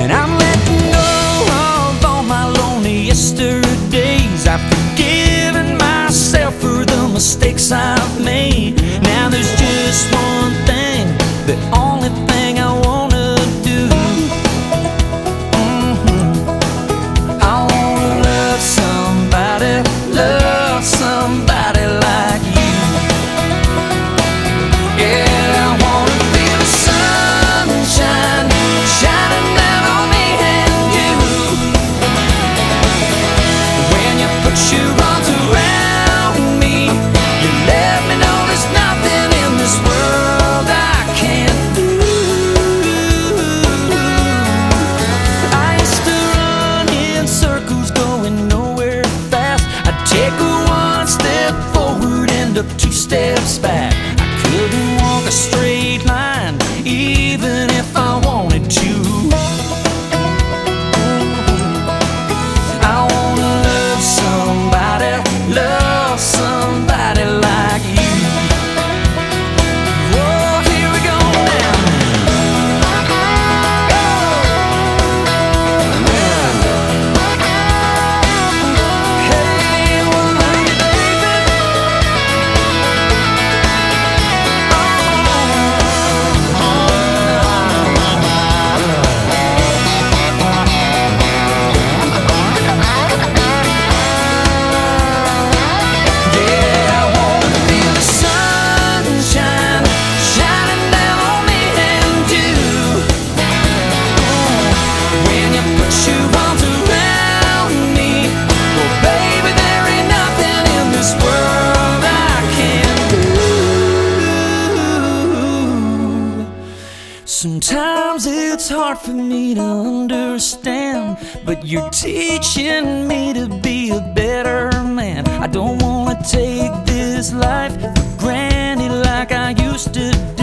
And I'm letting go of all my lonely yesterdays. I've forgiven myself for the mistakes I've made. Now there's just one thing, the only thing I wanna do. I wanna love somebody like you. Yeah, I wanna feel the sunshine shining down on me and you. When you put your arms around me, you let me know there's nothing in this world I can't do. I used to run in circles going nowhere fast. I'd take one step forward, end up two steps back. I couldn't walk a straight line even if I wanted to. I wanna love somebody like you. Oh, here we go now. Hey, well, love you, baby. Yeah, I wanna feel the sunshine shining down on me and you. When you put your arms around me, well, baby, there ain't nothing in this world I can't do. Sometimes it's hard for me to understand, but you're teaching me to be a better man. I don't wanna take this life for granted like I used to